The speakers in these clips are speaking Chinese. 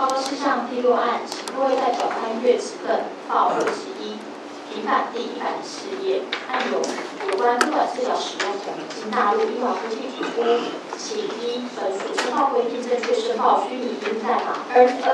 报告事项第6案，请各位代表翻阅此份报61平板第104页，按有关根管治疗使用经纳入医疗科技评估，其一本属申报规定正确申报虚拟医代码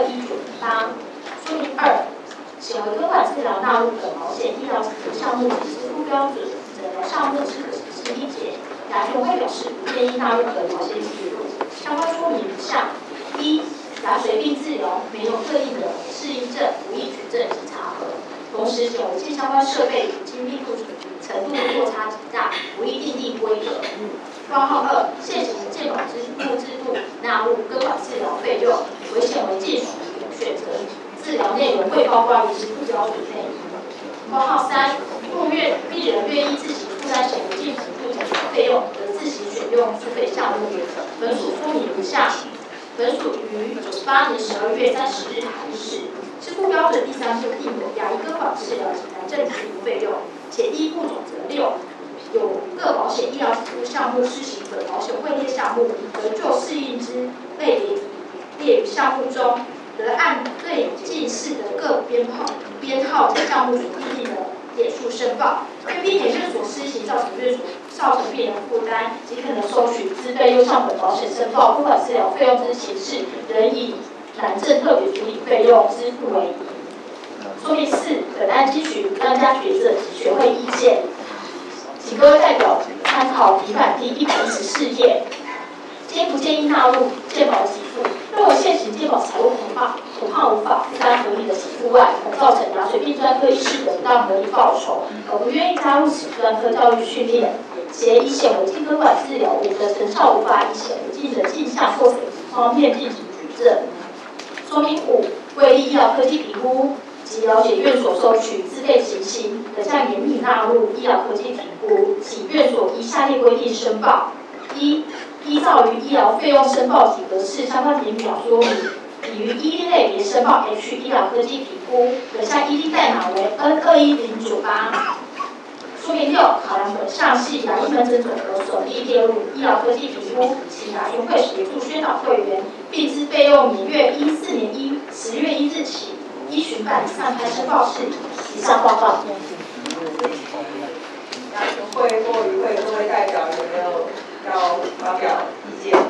N21918。说明2，显为根管治疗纳入本保险医疗支付项目及支付标准，诊疗项目之可行性理解，牙学会表示不建议纳入本保险记录。相关说明如下：一、牙髓病治疗没有特定的适应症、无意举证及查核，同时显微镜相关设备与精密度程度落差极大，无意订定规则。括号2，现行的健保支付制度纳入根管治疗费用，为显微镜属于选择治疗内容未包括于支付标准内。括号3，若病人愿意自行负担显微镜辅助诊疗费用，则自行选用付费项目。本属说明如下：本属于98年12月30日函示。支付标准第3部定有牙医根管治疗及癌症支付费用，且第1部总则6有各保险医疗支付项目施行本保险会列项目，则就适应之类别列于项目中，得按对近似的各编号及项目所规定的点数申报。对病人院所施行造成病人负担及可能收取之费用向本保险申报，根管治疗费用之形式，仍以癌症特别处理费用支付为宜。说明4，本案基于专家学者及学会意见，请各位代表参考平板第114页。今不建议纳入健保给付，认为现行健保财务恐怕无法负担合理的给付外，可造成牙髓病专科医师得不到合理报酬，而不愿意加入此专科教育训练。且以显微镜根管治疗的成效无法以显微镜的镜像或水平方面进行举证。说明5，为医疗科技评估及了解院所收取自费情形，可向严拟纳入医疗科技评估，请院所依下列规定申报：一、依照于医疗费用申报及格式相关简表说明，已于依类别申报 H 医疗科技评估，可向依代码为 N21098。说明6，考量本项系牙医门诊总和所列入医疗科技评估，请牙学会协助宣导会员，并自费用年月14年10月1日起，依循办理上开申报事宜。以上报告。 牙学会或与会各位代表有没有要发表意见？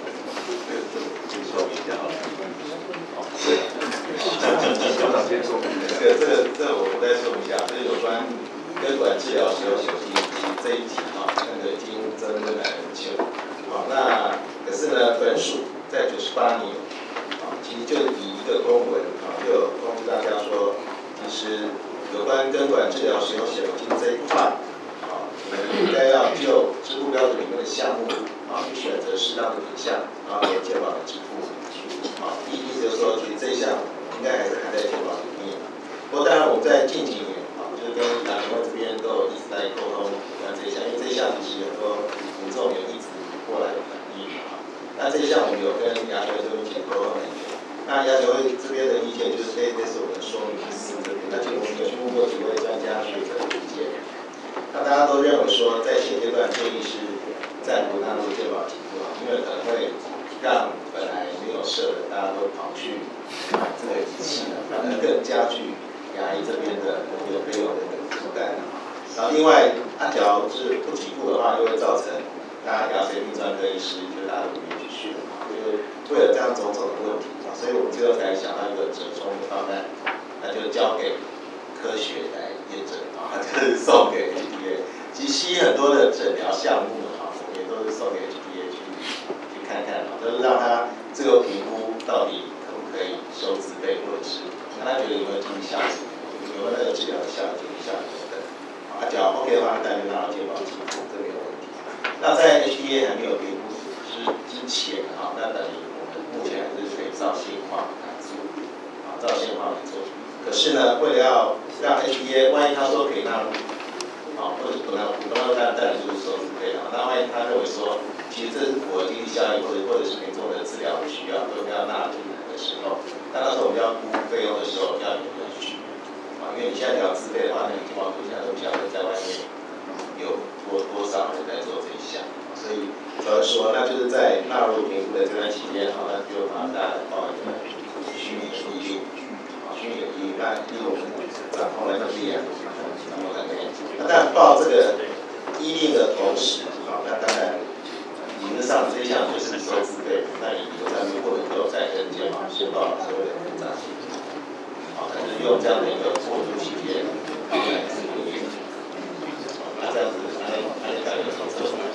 我再说一下，就是有关根管治疗使用手机这一题已经争论了很久。那可是呢，本署在98年其实就以一个公文就有通知大家说，其实有关根管治疗使用显微镜这一块，你们应该要就支付标准里面的项目去选择适当的品项，然后给健保的支付。意思就是说，其实这一项应该还是含在健保里面。不过当然我们在近几年就是跟牙学会这边都有一直在沟通有关这一项，因为这一项其实有很多民众有一直过来的反映那这一项我们有跟牙学会这边一起沟通很久。那牙学会这边的意见就是这是我们说明4这边，那其实我们有去问过几位专家学者的意见。那大家都认为说，在现阶段建议是暂不纳入健保给付，因为可能会让本来没有设的大家都跑去买这个仪器反而更加剧牙医这边的费用的负担。然后另外，假如是不给付的话，又会造成大家牙髓病专科医师就大家都不愿意去了就是为了这样种种的问题所以我们最后才想到一个折中的方案，那就交给科学来验证就是送给 FDA。其实西医很多的诊疗项目我们也都是送给 FDA 去看看就是让他这个评估到底可不可以收自费，或者是让他觉得有没有经济效益，有没有那个治疗的效益、经济效益等等。只要 OK 的话，当然就拿到健保给付，这没有问题。那在 HTA 还没有评估之前那等于我们目前还是可以照现况来做，照现况来做。可是呢，为了要让 HTA， 万一他说可以纳入，或者不纳入，当然就是收自费那万一他认为说，其实这是符合经济效益或者是民众的治疗的需要，都要纳入的时候，那时候我们要估费用的时候要有人去。因为你现在聊自费的话，那你健保局现在都不晓得在外面有多少人在做这一项，所以主要说，那就是在纳入评估的这段期间那就把大家报一个需例如然后来力啊，然后来但报这个依令的同时，好，那当然理论上这一项就是你收自费，那你有上面或者都有在跟健保申报所谓的复杂性，好，那就是用这样的一个过渡期间来自由运作，那这样子按感觉很不错。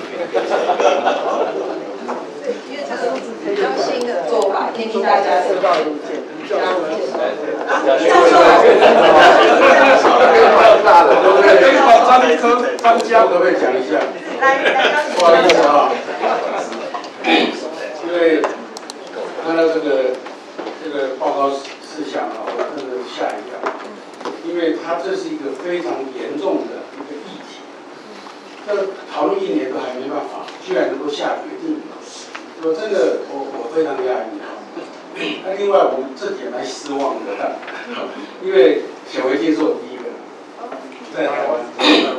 因为这个比较新的做法，建议大家收到意见，加入介绍。 大的，可以把张科张家可不可以讲一下？不好意思啊，因为看到这个报告事项啊，我真的吓一跳，因为它这是一个非常严重的一个议题，这讨论1年都还没办法，居然能够下决定，我真的我非常压抑啊。那另外我们这点蛮失望的，因为显微镜是我第一个在台湾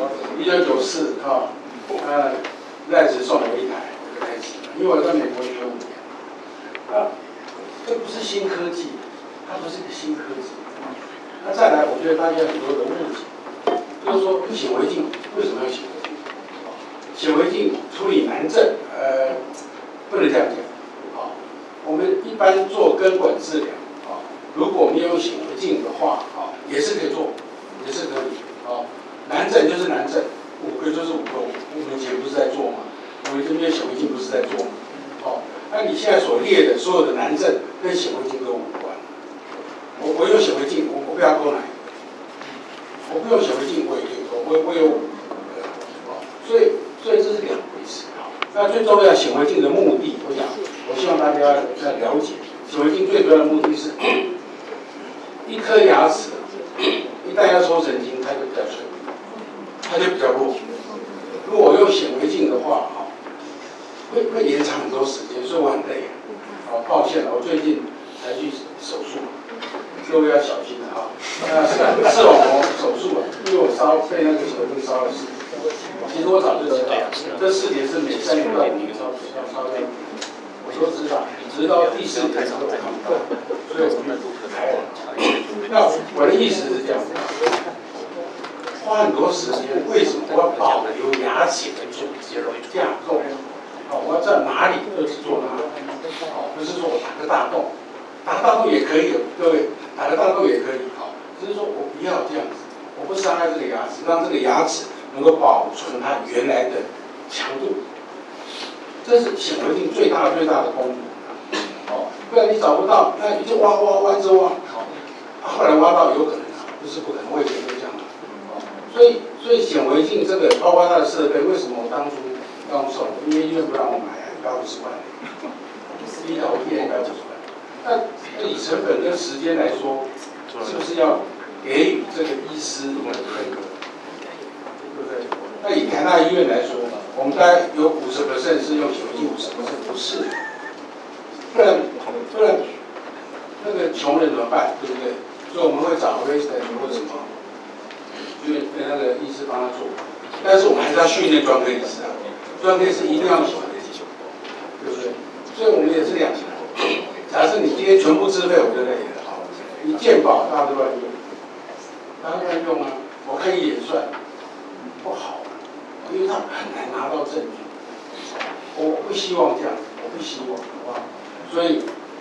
，1994啊，赖子送我一台，我就开始了，因为我在美国学5年，这不是新科技，它不是个新科技。那再来，我觉得大家很多的误解，就是说显微镜为什么要显微镜？显微镜处理难症，不能这样讲。我们一般做根管治疗，如果没有显微镜的话，也是可以做，也是可以。难症就是难症，5个就是5个，我们以前不是在做吗？我们这边显微镜不是在做吗？那你现在所列的所有的难症跟显微镜都无关。我有显微镜，我不要多哪一个？我不用显微镜，我也可以做，我有5个，所以这是2回事。那最重要，显微镜的目的，我希望大家要了解，显微镜最主要的目的是，一颗牙齿一旦要抽神经，它就比较脆弱，它就比较弱。如果我用显微镜的话，会延长很多时间，所以我很累。抱歉了，我最近才去手术，各位要小心了哈。视网膜手术了，因为我被那个显微镜烧了4节。其实我早就知道，这4节是每3年到5年烧掉。我都知道，直到第4年我看不到，所以我就开了。那我的意思是这样，花很多时间，为什么我要保留牙齿的组织架构？我要在哪里就只做哪里，不是说我打个大洞，打个大洞也可以，各位，打个大洞也可以，只是说我不要这样子，我不伤害这个牙齿，让这个牙齿能够保存它原来的强度。这是显微镜最大的功能，不然你找不到，那你就挖一直挖，后来挖到有可能不是不可能，我以前就这样所以显微镜这个包括它的设备，为什么我当初要送？因为医院不让我买，150万，第一条我150万。那以成本跟时间来说，是不是要给予这个医师的配合？对不对？那以台大医院来说，我们大概有50% 是用显微镜，50%不是，不然那个穷人怎么办？对不对？所以我们会找 resident 或什么，就是那个医师帮他做，但是我们还是要训练专科医师啊，专科医师一定要显微镜，对不对？所以我们也是2层。假设你今天全部自费，我就累了，你健保大家都乱用，大家乱用啊，我可以演算，不好。因为他很难拿到证据，我不希望这样子，我不希望，好不好？所以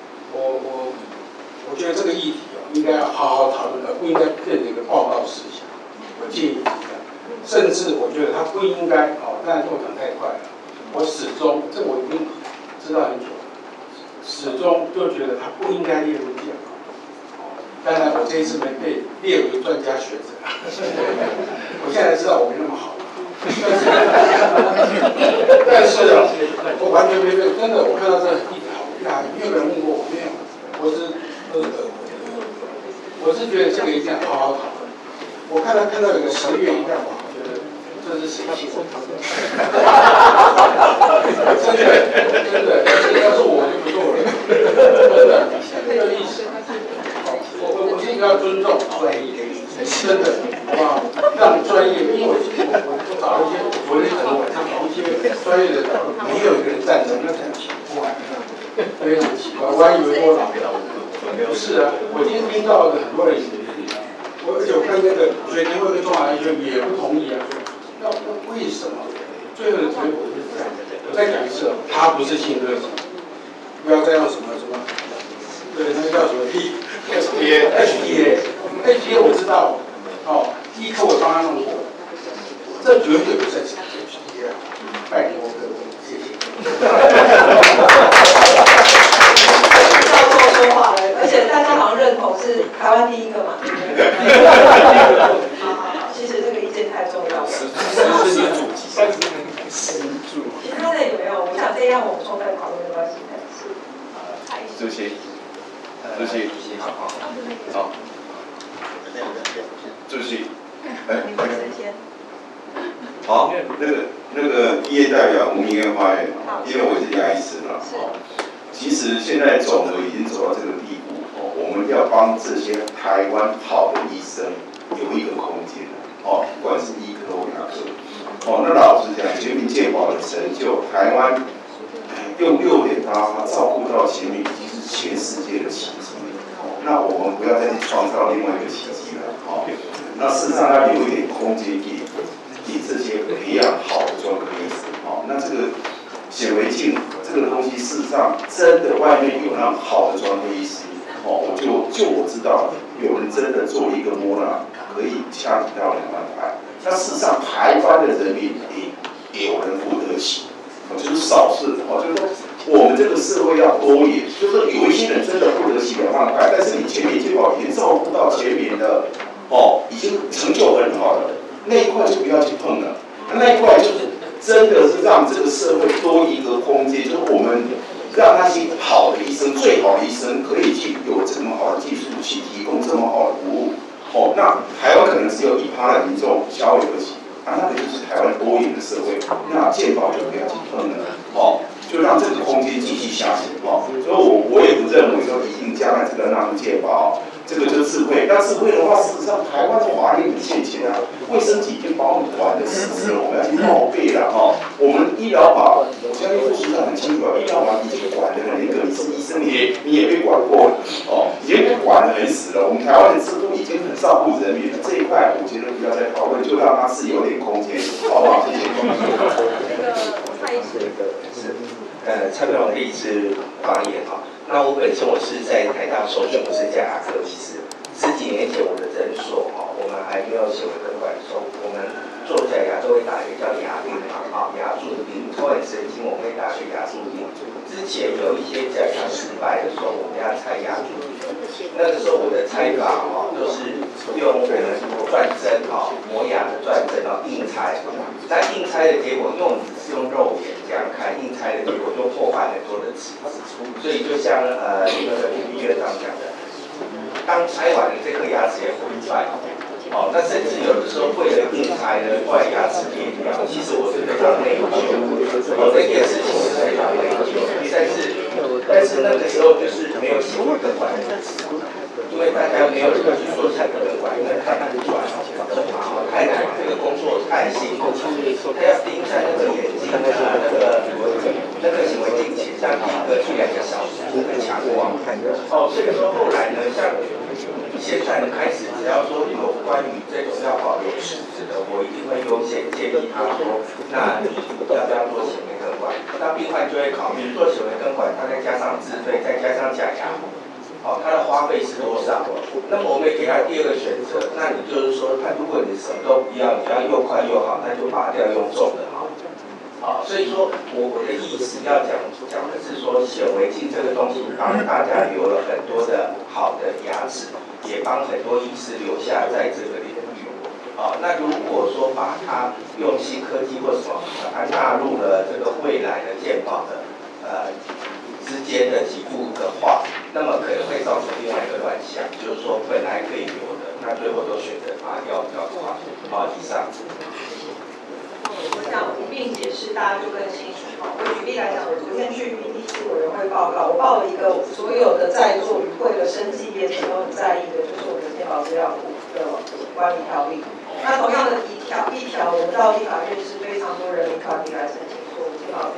我觉得这个议题应该要好好讨论，而不应该变成一个报告事项。我建议是这样，甚至我觉得他不应该，但是我讲太快了，我始终这我已经知道很久了，始终就觉得他不应该列入健保。当然，我这一次没被列为专家学者，我现在知道我没那么好。但是我完全没被，真的，我看到这一条，没有人问过我，没有，我是觉得这个一定要好好讨论。我看到有个10月1号，我觉得这是谁写的？真的，要是我就不做了，真的，这个意思。我是一个要尊重专业，真的，好不好？让专业，因为我找一些，昨天可能晚上找一些专业的讨论，没有一个人赞成，那很奇怪，非常奇怪。我还以为我老了，不是啊，我今天听到很多人而且我看那个水联会跟中华医院也不同意啊，那为什么？最后的结果就是这样。我再讲一次，它不是新科技，不要再用什么，对，那个叫什么 HTA 我知道，哦，第一科我帮他弄过，这绝对不是 HTA， 拜托各位，谢谢。 教授说话了，而且大家好像认同是台湾第一个嘛。好，其实这个意见太重要了。其他的有没有？我想这样我们充分讨论的关系。 主席，好，主席，好，那个毕业代表吴明渊发言，因为我是牙医师嘛，其实现在总和已经走到这个地步，我们要帮这些台湾好的医生有一个空间，不管是医科或牙科，那老实讲，全民健保的成就，台湾用6.8照顾到全民，已经是全世界的奇迹。那我们不要再去创造另外一个奇迹了。那事实上要留一点空间给这些培养好的专科医师。那这个显微镜这个东西，事实上真的外面有那好的专科医师。就我知道，有人真的做一个摸纳可以掐几到2万块。那事实上台湾的人民也有人付得起。就是少数，就是说我们这个社会要多元，就是说有一些人真的付得起2万块，但是你全民健保已经照顾到全民的，已经成就很好了，那一块就不要去碰了。那一块就是真的是让这个社会多一个空间，就是我们让那些好的医生、最好的医生可以去有这么好的技术去提供这么好的服务。那台湾可能只有1%的民众消费得起。那个就是台湾多元的社会，那健保就不要去碰了，就让这个空间继续下去，所以我也不认为说一定将来这个让健保，这个就是智慧。那智慧的话，事实上台湾的法律很健全啊，卫生局已经把我们管得死死了，我们要去报备了我们医疗法，我相信副局长很清楚，医疗法已经管得很严格，你是医生你也被管过了，已经被管得很死了。我们台湾的制度已经很照顾人民了，这一块我觉得不要再讨论，就让它是有点空间，好不好？谢谢。 蔡培宏第一次发言那我本身我是在台大受训，我是加牙科医师。10几年前我的诊所我们还没有显微根管手，我们做假牙都会打一个叫牙钉牙柱的钉，抽很神经，我们会打血牙柱钉。之前有一些假牙失败的时候，我们要拆牙柱钉。那个时候我的拆法都是用我们转针磨牙的转针硬拆。那硬拆的结果，因为我们只是用肉眼这样看，硬拆的结果就破坏很多的齿质，所以就像那个李院长讲的，当拆完了这颗牙齿也毁坏，那甚至有的时候为了硬拆呢，坏牙齿裂掉。其实我是非常内疚，这件事情是非常内疚，但是那个时候就是没有显微根管的齿，因为大家没有人去说显微根管，因为太难转，太难，这个工作太辛苦，他要盯在那个眼睛那个显微镜前上1个去2个小时，很强光。所以说后来呢，像现在呢开始，只要说有关于这种要保留齿质的，我一定会优先建议他说，那你要不要做显微根管？那病患就会考虑做显微根管，它再加上自费，再加上假牙。它的花费是多少？那么我们也给他第2个选择，那你就是说，如果你什么都不要，你要又快又好，那就拔掉用重的所以说我的意思要讲的是说，显微镜这个东西帮大家留了很多的好的牙齿，也帮很多医师留下在这个领域。那如果说把它用新科技或什么把它纳入了这个未来的健保的之间的给付的话，那么可能会造成另外一个乱象，就是说本来可以留的，那最后都选择把它要掉的话，以上。 我想一并解释，大家就更清楚。我举例来讲，我昨天去 PTC 委员会报告，我报了一个所有的在座与会的生技业者都很在意的，就是我们健保资料库的管理条例。那同样的一条，我们到立法院是非常多人民团体来申请说，我们健保